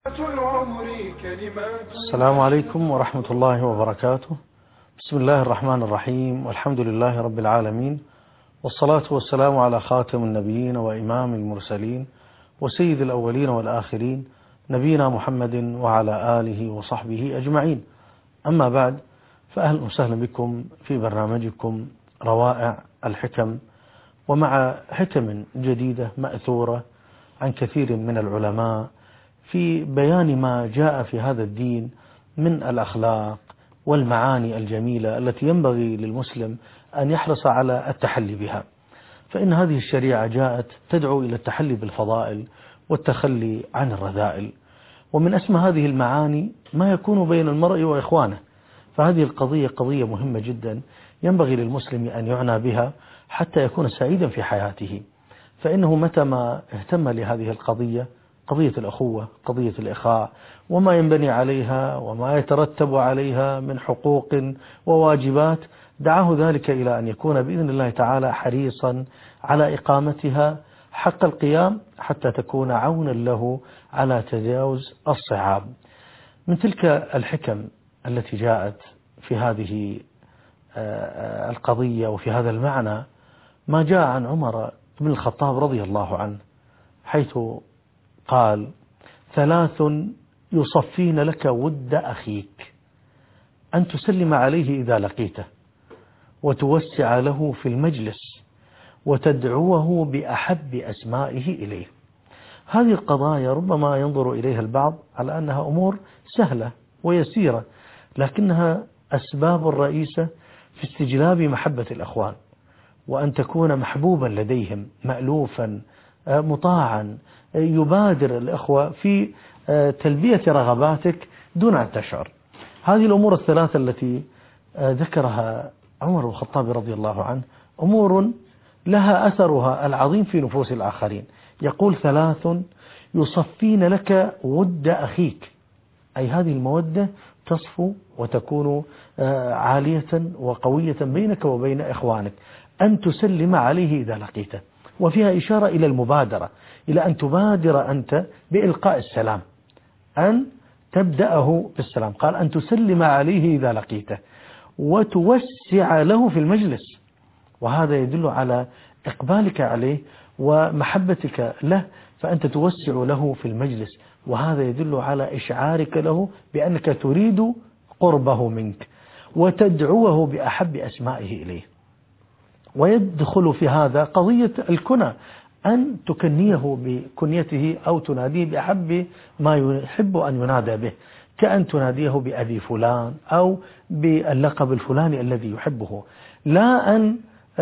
السلام عليكم ورحمة الله وبركاته. بسم الله الرحمن الرحيم، والحمد لله رب العالمين، والصلاة والسلام على خاتم النبيين وإمام المرسلين وسيد الأولين والآخرين، نبينا محمد وعلى آله وصحبه أجمعين. أما بعد، فأهلا وسهلا بكم في برنامجكم روائع الحكم، ومع حكم جديدة مأثورة عن كثير من العلماء في بيان ما جاء في هذا الدين من الأخلاق والمعاني الجميلة التي ينبغي للمسلم أن يحرص على التحلي بها. فإن هذه الشريعة جاءت تدعو إلى التحلي بالفضائل والتخلي عن الرذائل، ومن أسمى هذه المعاني ما يكون بين المرء وإخوانه. فهذه القضية قضية مهمة جدا، ينبغي للمسلم أن يعنى بها حتى يكون سعيدا في حياته. فإنه متى ما اهتم لهذه القضية، قضية الأخوة، قضية الإخاء، وما ينبني عليها وما يترتب عليها من حقوق وواجبات، دعاه ذلك إلى أن يكون بإذن الله تعالى حريصا على إقامتها حق القيام، حتى تكون عونا له على تجاوز الصعاب. من تلك الحكم التي جاءت في هذه القضية وفي هذا المعنى ما جاء عن عمر بن الخطاب رضي الله عنه، حيث قال: 3 يصفين لك ود أخيك، أن تسلم عليه إذا لقيته، وتوسع له في المجلس، وتدعوه بأحب أسمائه إليه. هذه القضايا ربما ينظر إليها البعض على أنها أمور سهلة ويسيرة، لكنها أسباب رئيسة في استجلاب محبة الأخوان، وأن تكون محبوبا لديهم، مألوفا مطاعا، يبادر الأخوة في تلبية رغباتك دون أن تشعر. هذه الأمور الثلاثة التي ذكرها عمر بن الخطاب رضي الله عنه أمور لها أثرها العظيم في نفوس الآخرين. يقول: 3 يصفين لك ود أخيك، أي هذه المودة تصفو وتكون عالية وقوية بينك وبين إخوانك. أن تسلم عليه إذا لقيته، وفيها إشارة إلى المبادرة، إلى أن تبادر أنت بإلقاء السلام، أن تبدأه بالسلام. قال: أن تسلم عليه إذا لقيته، وتوسع له في المجلس، وهذا يدل على إقبالك عليه ومحبتك له، فأنت توسع له في المجلس، وهذا يدل على إشعارك له بأنك تريد قربه منك، وتدعوه بأحب أسمائه إليه. ويدخل في هذا قضية الكنى، أن تكنيه بكنيته أو تناديه بأحب ما يحب أن ينادى به، كأن تناديه بأبي فلان أو باللقب الفلاني الذي يحبه، لا أن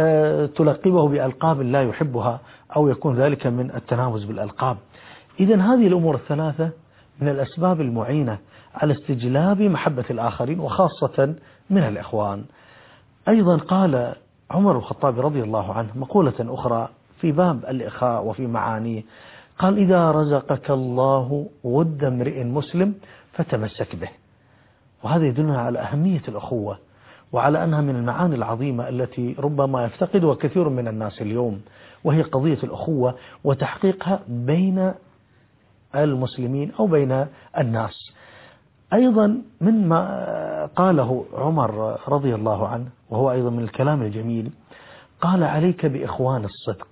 تلقبه بألقاب لا يحبها أو يكون ذلك من التناوز بالألقاب. إذن هذه الأمور الثلاثة من الأسباب المعينة على استجلاب محبة الآخرين، وخاصة من الإخوان. أيضا قال عمر بن الخطاب رضي الله عنه مقولة أخرى في باب الإخاء وفي معانيه، قال: إذا رزقك الله ود امرئ مسلم فتمسك به. وهذا يدلنا على أهمية الأخوة، وعلى أنها من المعاني العظيمة التي ربما يفتقدها كثير من الناس اليوم، وهي قضية الأخوة وتحقيقها بين المسلمين أو بين الناس. أيضا مما قاله عمر رضي الله عنه، وهو أيضا من الكلام الجميل، قال: عليك بإخوان الصدق،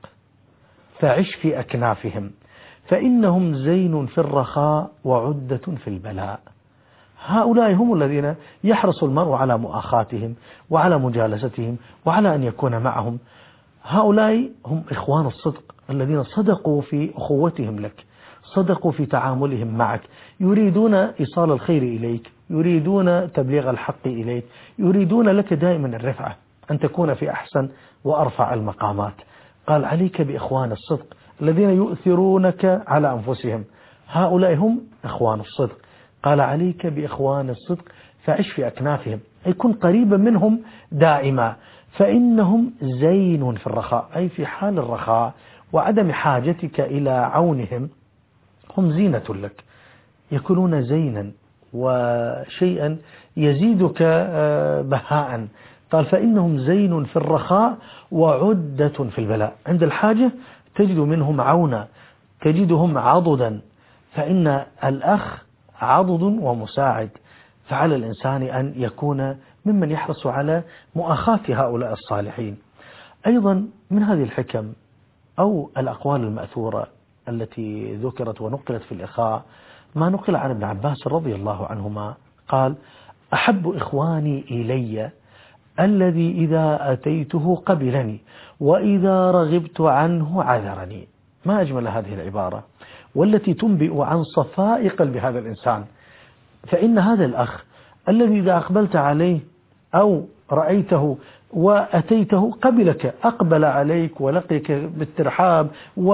فعش في أكنافهم، فإنهم زين في الرخاء وعدة في البلاء. هؤلاء هم الذين يحرص المرء على مؤاخاتهم وعلى مجالستهم وعلى أن يكون معهم. هؤلاء هم إخوان الصدق الذين صدقوا في أخوتهم لك، صدقوا في تعاملهم معك، يريدون إيصال الخير إليك، يريدون تبليغ الحق إليك، يريدون لك دائما الرفعة، أن تكون في أحسن وأرفع المقامات. قال: عليك بإخوان الصدق الذين يؤثرونك على أنفسهم، هؤلاء هم إخوان الصدق. قال: عليك بإخوان الصدق فعش في أكنافهم، أي كن قريبا منهم دائما، فإنهم زين في الرخاء، أي في حال الرخاء وعدم حاجتك إلى عونهم، هم زينة لك، يكونون زينا وشيئا يزيدك بهاء. قال: فإنهم زين في الرخاء وعدة في البلاء، عند الحاجة تجد منهم عونا، تجدهم عضدا. فإن الأخ عضد ومساعد، فعلى الإنسان أن يكون ممن يحرص على مؤاخاة هؤلاء الصالحين. أيضا من هذه الحكم أو الأقوال المأثورة التي ذكرت ونقلت في الإخاء ما نقل عن ابن عباس رضي الله عنهما قال: أحب إخواني إلي الذي إذا أتيته قبلني وإذا رغبت عنه عذرني. ما أجمل هذه العبارة، والتي تنبئ عن صفاء قلب هذا الإنسان. فإن هذا الأخ الذي إذا أقبلت عليه أو رأيته وأتيته قبلك، أقبل عليك ولقيك بالترحاب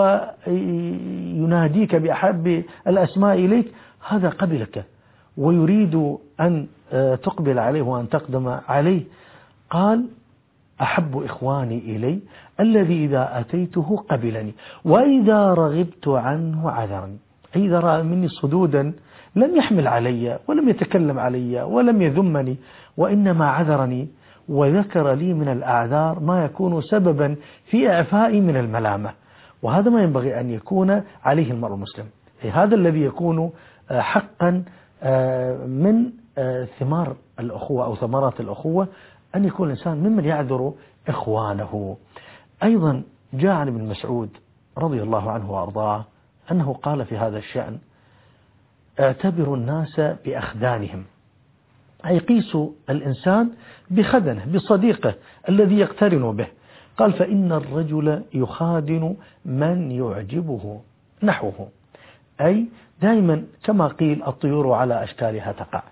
ويناديك بأحب الأسماء إليك، هذا قبلك ويريد أن تقبل عليه وأن تقدم عليه. قال: أحب إخواني إلي الذي إذا أتيته قبلني وإذا رغبت عنه عذرني. إذا رأى مني صدودا لم يحمل علي ولم يتكلم علي ولم يذمني، وإنما عذرني وذكر لي من الأعذار ما يكون سببا في إعفائي من الملامة. وهذا ما ينبغي أن يكون عليه المرء المسلم. هذا الذي يكون حقا من ثمار الأخوة أو ثمرات الأخوة، أن يكون الإنسان ممن يعذر إخوانه. أيضا جاء عن ابن مسعود رضي الله عنه وأرضاه أنه قال في هذا الشأن: اعتبروا الناس بأخدانهم، أي قيسوا الإنسان بخدنه بصديقه الذي يقترن به. قال: فإن الرجل يخادن من يعجبه نحوه، أي دائما كما قيل الطيور على أشكالها تقع،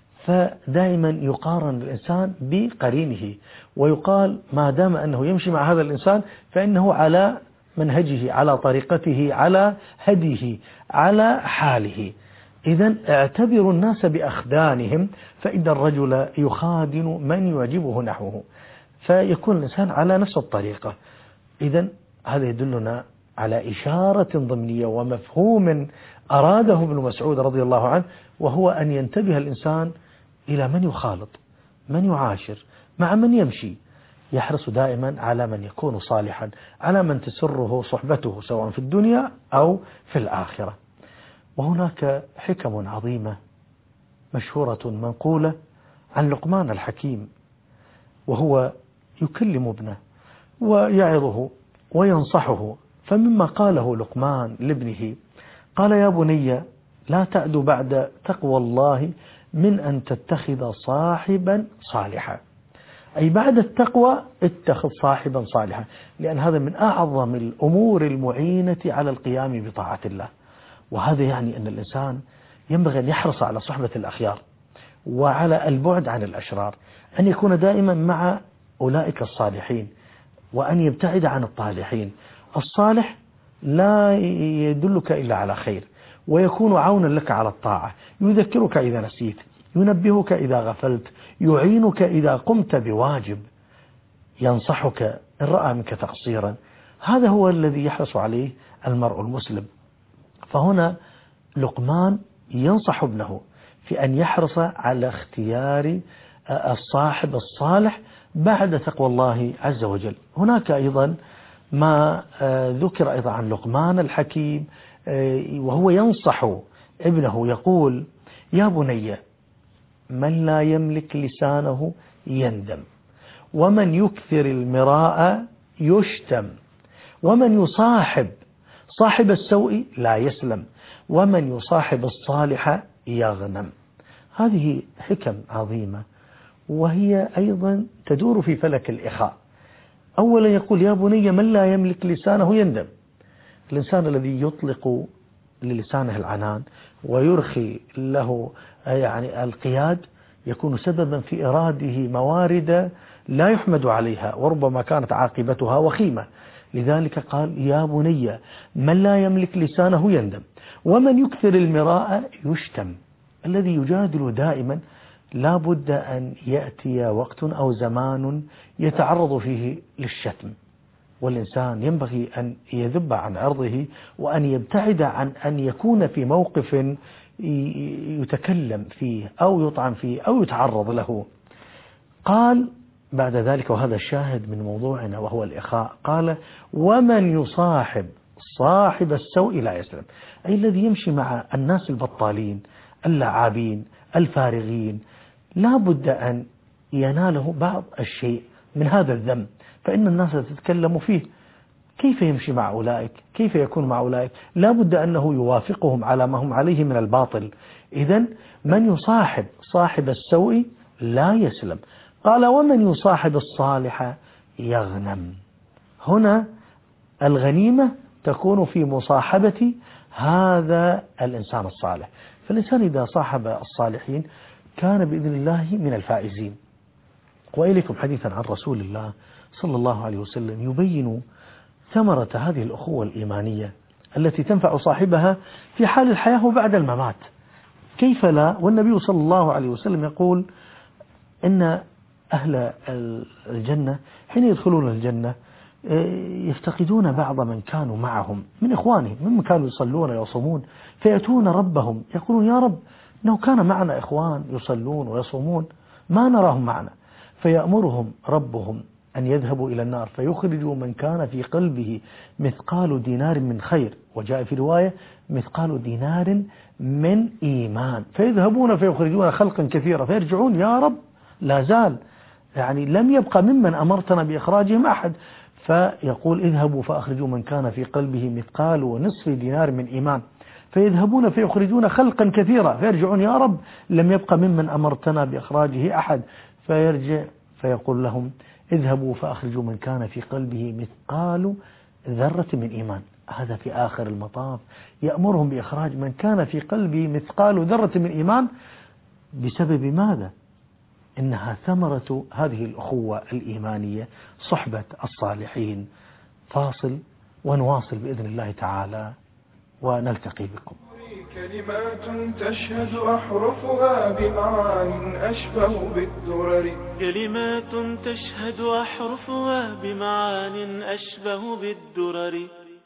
فدائما يقارن الإنسان بقرينه، ويقال ما دام أنه يمشي مع هذا الإنسان فإنه على منهجه، على طريقته، على هديه، على حاله. إذن اعتبروا الناس بأخدانهم، فإن الرجل يخادن من يعجبه نحوه، فيكون الإنسان على نفس الطريقة. إذن هذا يدلنا على إشارة ضمنية ومفهوم أراده ابن مسعود رضي الله عنه، وهو أن ينتبه الإنسان إلى من يخالط، من يعاشر، مع من يمشي. يحرص دائما على من يكون صالحا، على من تسره صحبته سواء في الدنيا أو في الآخرة. وهناك حكم عظيمة مشهورة منقولة عن لقمان الحكيم، وهو يكلم ابنه ويعظه وينصحه. فمما قاله لقمان لابنه قال: يا بني لا تعد بعد تقوى الله من أن تتخذ صاحبا صالحا، أي بعد التقوى اتخذ صاحبا صالحا، لأن هذا من أعظم الأمور المعينة على القيام بطاعة الله. وهذا يعني أن الإنسان ينبغي أن يحرص على صحبة الأخيار وعلى البعد عن الأشرار، أن يكون دائما مع أولئك الصالحين وأن يبتعد عن الطالحين. الصالح لا يدلك إلا على خير، ويكون عونا لك على الطاعة، يذكرك إذا نسيت، ينبهك إذا غفلت، يعينك إذا قمت بواجب، ينصحك إن رأى منك تقصيرا. هذا هو الذي يحرص عليه المرء المسلم. فهنا لقمان ينصح ابنه في أن يحرص على اختيار الصاحب الصالح بعد تقوى الله عز وجل. هناك أيضا ما ذكر أيضا عن لقمان الحكيم، وهو ينصح ابنه يقول: يا بني من لا يملك لسانه يندم، ومن يكثر المراء يشتم، ومن يصاحب صاحب السوء لا يسلم، ومن يصاحب الصالح يغنم. هذه حكم عظيمة، وهي أيضا تدور في فلك الإخاء. أولا يقول: يا بني من لا يملك لسانه يندم. الإنسان الذي يطلق للسانه العنان ويرخي له يعني القياد يكون سببا في إراده موارد لا يحمد عليها، وربما كانت عاقبتها وخيمة. لذلك قال: يا بني من لا يملك لسانه يندم، ومن يكثر المراء يشتم. الذي يجادل دائما لا بد أن يأتي وقت أو زمان يتعرض فيه للشتم، والإنسان ينبغي أن يذب عن عرضه وأن يبتعد عن أن يكون في موقف يتكلم فيه أو يطعن فيه أو يتعرض له. قال بعد ذلك، وهذا الشاهد من موضوعنا وهو الإخاء، قال: ومن يصاحب صاحب السوء لا يسلم، أي الذي يمشي مع الناس البطالين، اللعابين الفارغين لا بد أن يناله بعض الشيء من هذا الذم، فإن الناس تتكلم فيه. كيف يمشي مع أولئك؟ كيف يكون مع أولئك؟ لا بد أنه يوافقهم على ما هم عليه من الباطل. إذن من يصاحب صاحب السوء لا يسلم. قال ومن يصاحب الصالح يغنم. هنا الغنيمة تكون في مصاحبة هذا الإنسان الصالح. فالإنسان إذا صاحب الصالحين كان بإذن الله من الفائزين. وإليكم حديثا عن رسول الله صلى الله عليه وسلم يبين ثمرة هذه الأخوة الإيمانية التي تنفع صاحبها في حال الحياة وبعد الممات. كيف لا؟ والنبي صلى الله عليه وسلم يقول إن أهل الجنة حين يدخلون الجنة يفتقدون بعض من كانوا معهم من إخوانهم ممن كانوا يصلون ويصومون، فيأتون ربهم يقولون يا رب إنه كان معنا إخوان يصلون ويصومون ما نراهم معنا، فيأمرهم ربهم أن يذهبوا إلى النار فيخرجوا من كان في قلبه مثقال دينار من خير، وجاء في رواية مثقال دينار من إيمان، فيذهبون فيخرجون خلقا كثيرا فيرجعون يا رب لا زال يعني لم يبقى ممن أمرتنا بإخراجهم أحد، فيقول اذهبوا فأخرجوا من كان في قلبه مثقال ونصف دينار من إيمان، فيذهبون فيخرجون خلقا كثيرا فيرجعون يا رب لم يبقى ممن أمرتنا بإخراجه أحد، فيرجع فيقول لهم اذهبوا فأخرجوا من كان في قلبه مثقال ذرة من إيمان. هذا في آخر المطاف يأمرهم بإخراج من كان في قلبه مثقال ذرة من إيمان. بسبب ماذا؟ إنها ثمرة هذه الأخوة الإيمانية صحبة الصالحين. فاصل ونواصل بإذن الله تعالى ونلتقي بكم. كلمات تشهد أحرفها بمعان أشبه بالدرر. كلمات تشهد أحرفها بمعان أشبه بالدرر.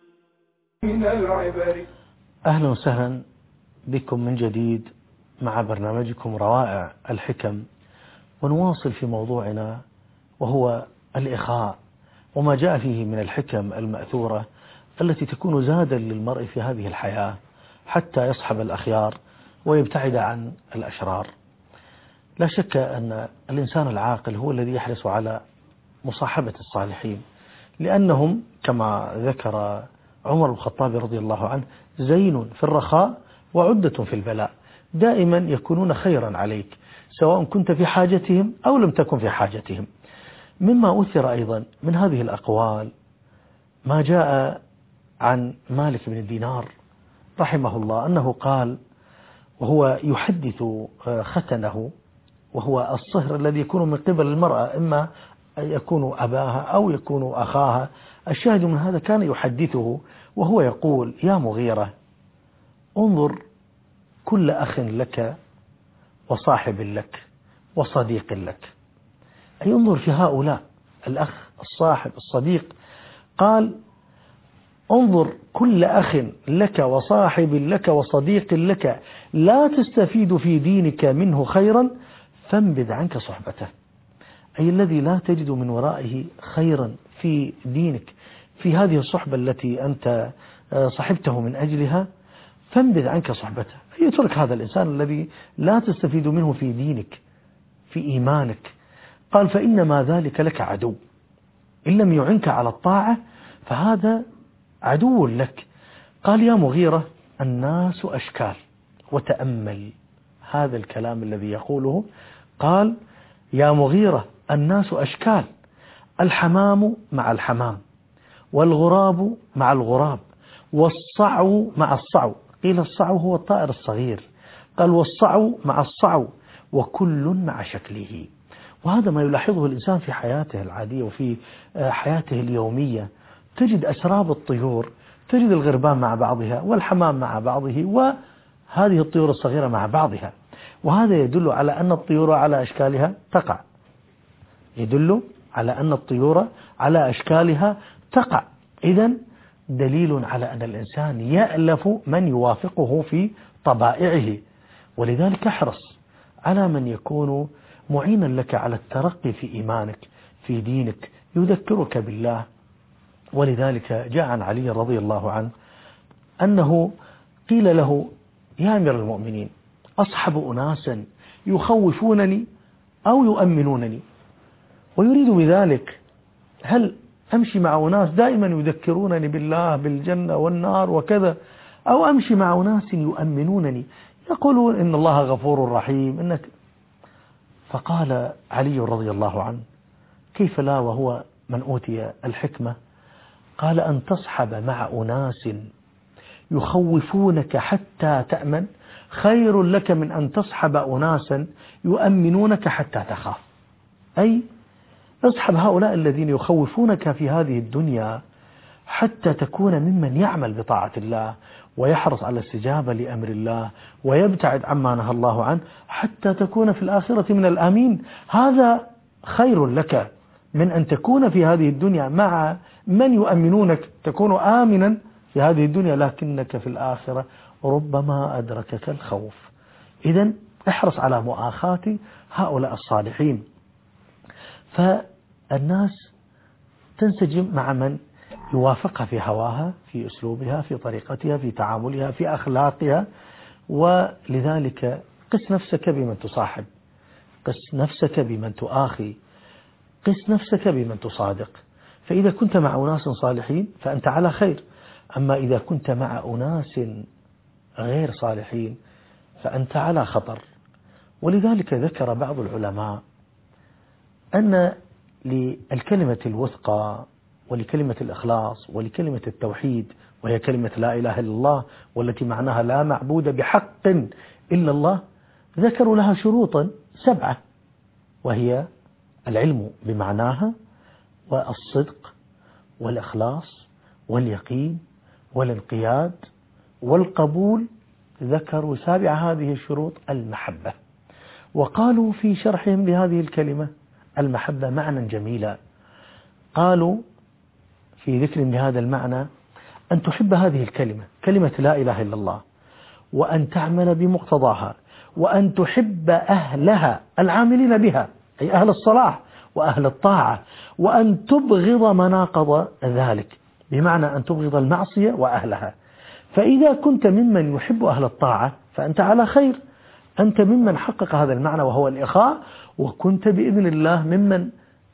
من العبر. أهلا وسهلا بكم من جديد مع برنامجكم روائع الحكم، ونواصل في موضوعنا وهو الإخاء وما جاء فيه من الحكم المأثورة التي تكون زادا للمرء في هذه الحياة حتى يصحب الأخيار ويبتعد عن الأشرار. لا شك أن الإنسان العاقل هو الذي يحرص على مصاحبة الصالحين، لأنهم كما ذكر عمر بن الخطاب رضي الله عنه زين في الرخاء وعدة في البلاء، دائما يكونون خيرا عليك سواء كنت في حاجتهم أو لم تكن في حاجتهم. مما أثر أيضا من هذه الأقوال ما جاء عن مالك بن الدينار رحمه الله أنه قال وهو يحدث ختنه، وهو الصهر الذي يكون من قبل المرأة إما يكون أباها أو يكون أخاها. الشاهد من هذا كان يحدثه وهو يقول يا مغيرة انظر كل أخ لك وصاحب لك وصديق لك، أي انظر في هؤلاء الأخ الصاحب الصديق. قال انظر كل أخ لك وصاحب لك وصديق لك لا تستفيد في دينك منه خيرا فانبذ عنك صحبته، أي الذي لا تجد من ورائه خيرا في دينك في هذه الصحبة التي أنت صحبته من أجلها فانبذ عنك صحبته، أي اترك هذا الإنسان الذي لا تستفيد منه في دينك في إيمانك. قال فإنما ذلك لك عدو، إن لم يعنك على الطاعة فهذا عدو لك. قال يا مغيرة الناس أشكال، وتأمل هذا الكلام الذي يقوله. قال يا مغيرة الناس أشكال، الحمام مع الحمام والغراب مع الغراب والصعو مع الصعو، قيل الصعو هو الطائر الصغير، قال والصعو مع الصعو وكل مع شكله. وهذا ما يلاحظه الإنسان في حياته العادية وفي حياته اليومية، تجد أسراب الطيور، تجد الغربان مع بعضها والحمام مع بعضه وهذه الطيور الصغيرة مع بعضها، وهذا يدل على أن الطيور على أشكالها تقع، يدل على أن الطيور على أشكالها تقع. إذن دليل على أن الإنسان يألف من يوافقه في طبائعه، ولذلك احرص على من يكون معينا لك على الترقي في إيمانك في دينك يذكرك بالله. ولذلك جاء عن علي رضي الله عنه أنه قيل له يا أمير المؤمنين أصحب أناسا يخوفونني أو يؤمنونني، ويريد بذلك هل أمشي مع أناس دائما يذكرونني بالله بالجنة والنار وكذا، أو أمشي مع أناس يؤمنونني يقولون إن الله غفور رحيم إنك. فقال علي رضي الله عنه: كيف لا وهو من أوتي الحكمة؟ قال: أن تصحب مع أناس يخوفونك حتى تأمن خير لك من أن تصحب أناسا يؤمنونك حتى تخاف. أي اصحب هؤلاء الذين يخوفونك في هذه الدنيا حتى تكون ممن يعمل بطاعة الله ويحرص على الاستجابة لأمر الله ويبتعد عما نهى الله عنه، حتى تكون في الآخرة من الآمين. هذا خير لك من أن تكون في هذه الدنيا مع من يؤمنونك، تكون آمنا في هذه الدنيا لكنك في الآخرة ربما أدركك الخوف. إذن احرص على مؤاخاة هؤلاء الصالحين. فالناس تنسجم مع من يوافقها في هواها، في أسلوبها، في طريقتها، في تعاملها، في أخلاقها. ولذلك قس نفسك بمن تصاحب، قس نفسك بمن تؤاخي، قس نفسك بمن تصادق. فإذا كنت مع أناس صالحين فأنت على خير، أما إذا كنت مع أناس غير صالحين فأنت على خطر. ولذلك ذكر بعض العلماء أن للكلمة الوثقى ولكلمة الإخلاص ولكلمة التوحيد، وهي كلمة لا إله إلا الله والتي معناها لا معبود بحق إلا الله، ذكروا لها شروطا 7، وهي العلم بمعناها والصدق والإخلاص واليقين والانقياد والقبول. ذكروا 7 هذه الشروط المحبة. وقالوا في شرحهم لهذه الكلمة المحبة معنى جميلا، قالوا في ذكر لهذا المعنى أن تحب هذه الكلمة، كلمة لا إله إلا الله، وأن تعمل بمقتضاها، وأن تحب أهلها العاملين بها، أي أهل الصلاح وأهل الطاعة، وأن تبغض مناقض ذلك، بمعنى أن تبغض المعصية وأهلها. فإذا كنت ممن يحب أهل الطاعة فأنت على خير، أنت ممن حقق هذا المعنى وهو الإخاء، وكنت بإذن الله ممن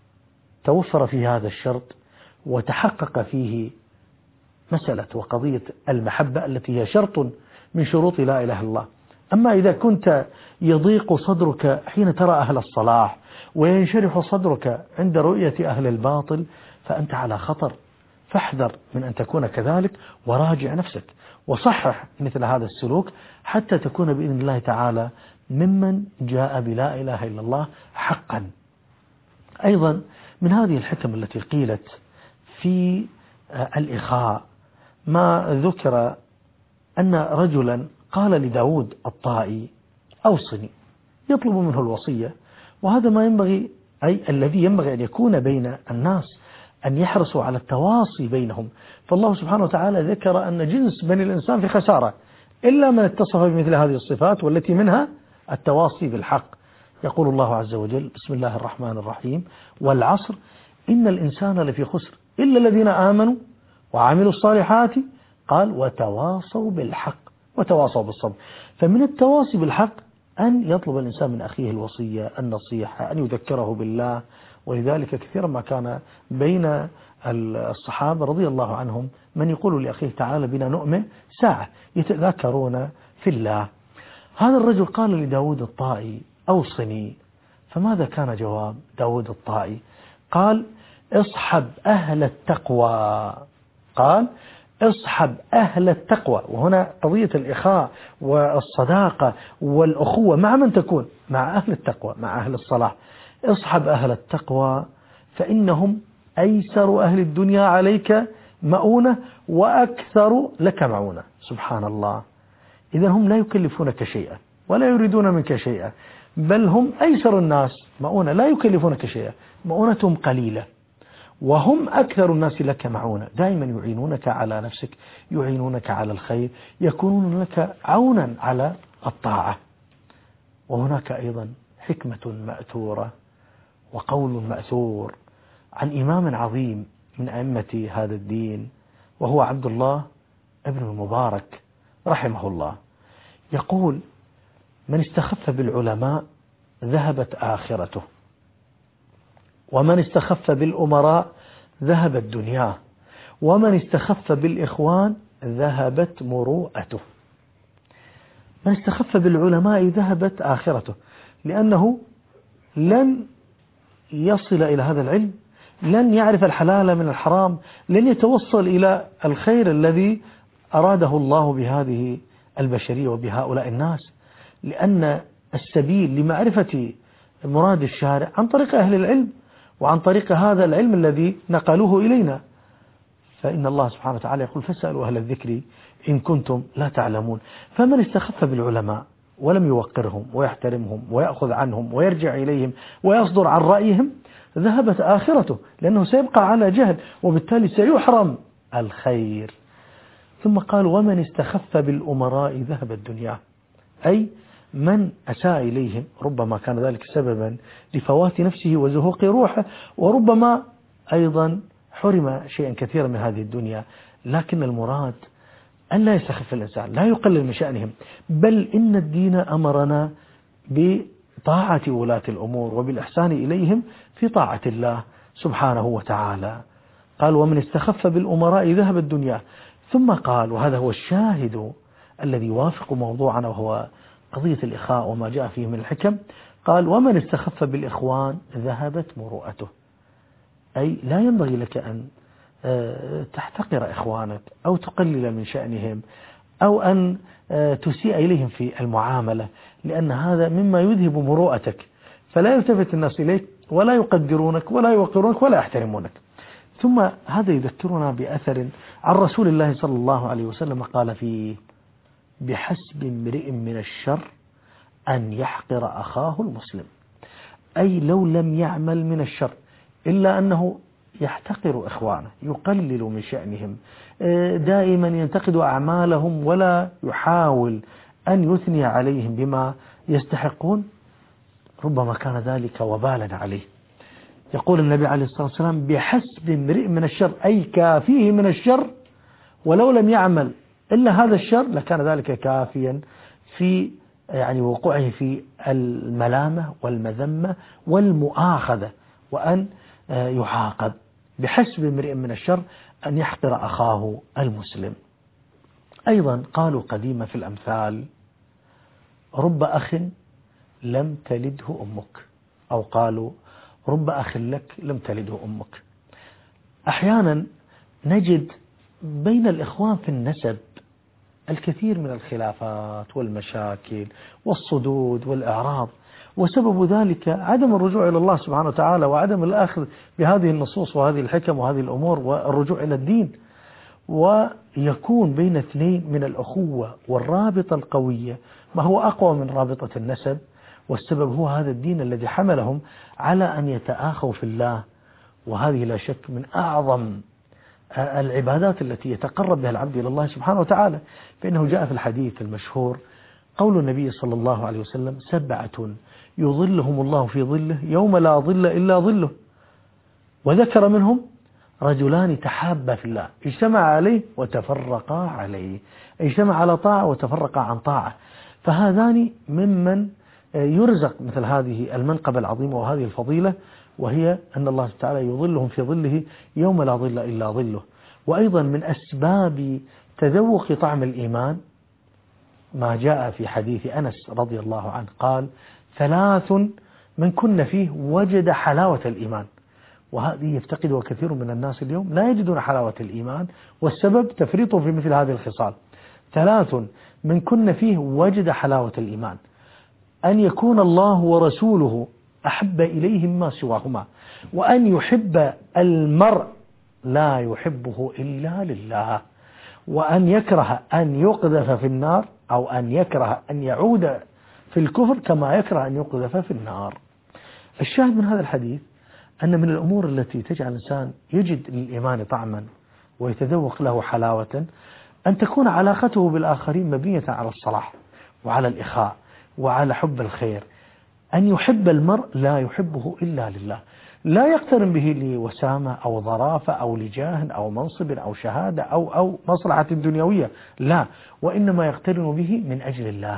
توفر في هذا الشرط وتحقق فيه مسألة وقضية المحبة التي هي شرط من شروط لا إله إلا الله. أما إذا كنت يضيق صدرك حين ترى أهل الصلاح وينشرح صدرك عند رؤية أهل الباطل فأنت على خطر. فاحذر من أن تكون كذلك، وراجع نفسك وصحح مثل هذا السلوك حتى تكون بإذن الله تعالى ممن جاء بلا إله إلا الله حقا. أيضا من هذه الحكم التي قيلت في الإخاء ما ذكر أن رجلا قال لداود الطائي: أوصني، يطلب منه الوصية. وهذا ما ينبغي، أي الذي ينبغي أن يكون بين الناس، أن يحرصوا على التواصي بينهم. فالله سبحانه وتعالى ذكر أن جنس بني الإنسان في خسارة إلا من اتصف بمثل هذه الصفات، والتي منها التواصي بالحق. يقول الله عز وجل: بسم الله الرحمن الرحيم: والعصر إن الإنسان لفي خسر إلا الذين آمنوا وعملوا الصالحات، قال وتواصوا بالحق وتواصوا بالصبر. فمن التواصي بالحق أن يطلب الإنسان من أخيه الوصية، النصيحة، أن يذكره بالله. ولذلك كثيرا ما كان بين الصحابة رضي الله عنهم من يقول لأخيه: تعالى بنا نؤمن ساعة، يتذاكرون في الله. هذا الرجل قال لداود الطائي: أوصني. فماذا كان جواب داود الطائي؟ قال: اصحب أهل التقوى. قال: اصحب أهل التقوى. وهنا قضية الإخاء والصداقة والأخوة مع من تكون؟ مع أهل التقوى، مع أهل الصلاح. اصحب أهل التقوى فإنهم أيسر أهل الدنيا عليك مؤونة وأكثر لك معونة. سبحان الله. إذا هم لا يكلفونك شيئا ولا يريدون منك شيئا، بل هم أيسر الناس مؤونة، لا يكلفونك شيئا، مؤونتهم قليلة، وهم أكثر الناس لك معونة. دائما يعينونك على نفسك، يعينونك على الخير، يكونون لك عونا على الطاعة. وهناك أيضا حكمة مأثورة وقول مأثور عن إمام عظيم من أئمة هذا الدين، وهو عبد الله ابن المبارك رحمه الله. يقول: من استخف بالعلماء ذهبت آخرته، ومن استخف بالأمراء ذهبت دنياه، ومن استخف بالإخوان ذهبت مروءته. من استخف بالعلماء ذهبت آخرته، لأنه لن يصل إلى هذا العلم، لن يعرف الحلال من الحرام، لن يتوصل إلى الخير الذي أراده الله بهذه البشرية وبهؤلاء الناس، لأن السبيل لمعرفة مراد الشارع عن طريق أهل العلم وعن طريق هذا العلم الذي نقلوه إلينا. فإن الله سبحانه وتعالى يقول فاسألوا أهل الذكر إن كنتم لا تعلمون. فمن استخف بالعلماء ولم يوقرهم ويحترمهم ويأخذ عنهم ويرجع إليهم ويصدر عن رأيهم ذهبت آخرته، لأنه سيبقى على جهل وبالتالي سيحرم الخير. ثم قال ومن استخف بالأمراء ذهبت دنياه، أي من أساء إليهم ربما كان ذلك سببا لفوات نفسه وزهوق روحه، وربما أيضا حرم شيئا كثيرا من هذه الدنيا. لكن المراد أن لا يستخف الإنسان، لا يقلل من شأنهم، بل إن الدين أمرنا بطاعة ولاة الأمور وبالإحسان إليهم في طاعة الله سبحانه وتعالى. قال ومن استخف بالأمراء ذهبت دنياه. ثم قال وهذا هو الشاهد الذي يوافق موضوعنا وهو قضية الإخاء وما جاء فيه من الحكم، قال ومن استخف بالإخوان ذهبت مروءته، أي لا ينبغي لك أن تحتقر إخوانك أو تقلل من شأنهم أو أن تسيء إليهم في المعاملة، لأن هذا مما يذهب مروءتك، فلا يلتفت الناس إليك ولا يقدرونك ولا يوقرونك ولا يحترمونك. ثم هذا يذكرنا بأثر عن رسول الله صلى الله عليه وسلم قال فيه بحسب امرئ من الشر أن يحقر أخاه المسلم، أي لو لم يعمل من الشر إلا أنه يحتقر إخوانه، يقلل من شأنهم، دائما ينتقد أعمالهم ولا يحاول أن يثني عليهم بما يستحقون، ربما كان ذلك وبالا عليه. يقول النبي عليه الصلاة والسلام بحسب امرئ من الشر، أي كافيه من الشر، ولو لم يعمل إلا هذا الشر لكان ذلك كافيا في وقوعه في الملامة والمذمة والمؤاخذة وأن يعاقب. بحسب امرئ من الشر أن يحقر أخاه المسلم. أيضا قالوا قديما في الأمثال رب أخ لم تلده أمك، أو قالوا رب أخ لك لم تلده أمك. أحيانا نجد بين الإخوان في النسب الكثير من الخلافات والمشاكل والصدود والإعراض، وسبب ذلك عدم الرجوع إلى الله سبحانه وتعالى وعدم الأخذ بهذه النصوص وهذه الحكم وهذه الأمور والرجوع إلى الدين. ويكون بين اثنين من الأخوة والرابطة القوية ما هو أقوى من رابطة النسب، والسبب هو هذا الدين الذي حملهم على أن يتآخوا في الله. وهذه لا شك من أعظم العبادات التي يتقرب بها العبد إلى الله سبحانه وتعالى، فإنه جاء في الحديث المشهور قول النبي صلى الله عليه وسلم 7 يظلهم الله في ظله يوم لا ظل إلا ظله، وذكر منهم رجلان تحابا في الله اجتمع عليه وتفرقا عليه، اجتمع على طاعة وتفرقا عن طاعة. فهذان ممن يرزق مثل هذه المنقبة العظيمة وهذه الفضيلة، وهي أن الله تعالى يظلهم في ظله يوم لا ظل إلا ظله. وأيضا من أسباب تذوق طعم الإيمان ما جاء في حديث أنس رضي الله عنه قال 3 من كن فيه وجد حلاوة الإيمان. وهذه يفتقدها كثير من الناس اليوم، لا يجدون حلاوة الإيمان، والسبب تفريطهم في مثل هذه الخصال. 3 من كن فيه وجد حلاوة الإيمان: أن يكون الله ورسوله أحب إليه مما سواهما، وأن يحب المرء لا يحبه إلا لله، وأن يكره أن يقذف في النار، أو أن يكره أن يعود في الكفر كما يكره أن يقذف في النار. الشاهد من هذا الحديث أن من الأمور التي تجعل الإنسان يجد للإيمان طعما ويتذوق له حلاوة أن تكون علاقته بالآخرين مبنية على الصلاح وعلى الإخاء وعلى حب الخير. أن يحب المرء لا يحبه إلا لله، لا يقترن به لوسامة أو ظرافة أو لجاه أو منصب أو شهادة أو مصلحة دنيوية، لا، وإنما يقترن به من أجل الله،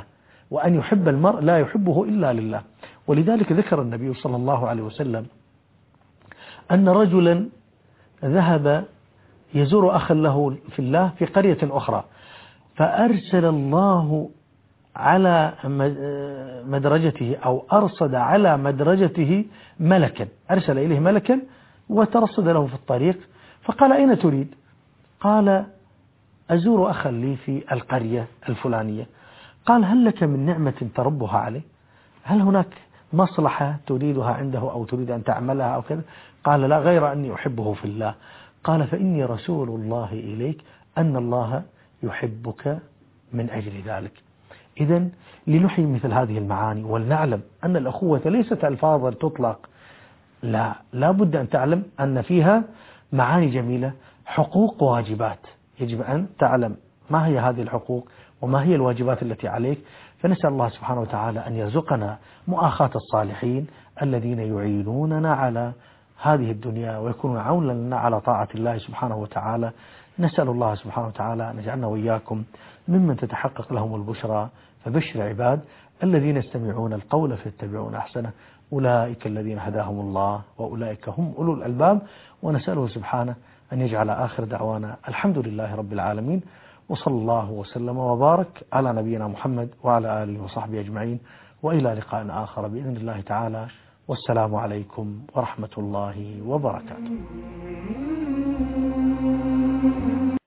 وأن يحب المرء لا يحبه إلا لله. ولذلك ذكر النبي صلى الله عليه وسلم أن رجلا ذهب يزور أخا له في الله في قرية أخرى، فأرسل الله على مدرجته أو أرصد على مدرجته ملكا، أرسل إليه ملكا وترصد له في الطريق، فقال: أين تريد؟ قال: أزور أخا لي في القرية الفلانية. قال: هل لك من نعمة تربها عليه؟ هل هناك مصلحة تريدها عنده أو تريد أن تعملها أو كذا؟ قال: لا، غير أني أحبه في الله. قال: فإني رسول الله إليك أن الله يحبك من أجل ذلك. إذن لنحيي مثل هذه المعاني ولنعلم أن الأخوة ليست ألفاظا تطلق، لا بد أن تعلم أن فيها معاني جميلة، حقوق وواجبات، يجب أن تعلم ما هي هذه الحقوق وما هي الواجبات التي عليك. فنسأل الله سبحانه وتعالى أن يرزقنا مؤاخاة الصالحين الذين يعينوننا على هذه الدنيا ويكونون عونا لنا على طاعة الله سبحانه وتعالى. نسأل الله سبحانه وتعالى أن يجعلنا وإياكم ممن تتحقق لهم البشرى. فبشر عباد الذين يستمعون القول فيتبعون أحسنه، أولئك الذين هداهم الله وأولئك هم أولو الألباب. ونسأله سبحانه أن يجعل آخر دعوانا الحمد لله رب العالمين، وصلى الله وسلم وبارك على نبينا محمد وعلى آله وصحبه أجمعين، وإلى لقاء آخر بإذن الله تعالى، والسلام عليكم ورحمة الله وبركاته.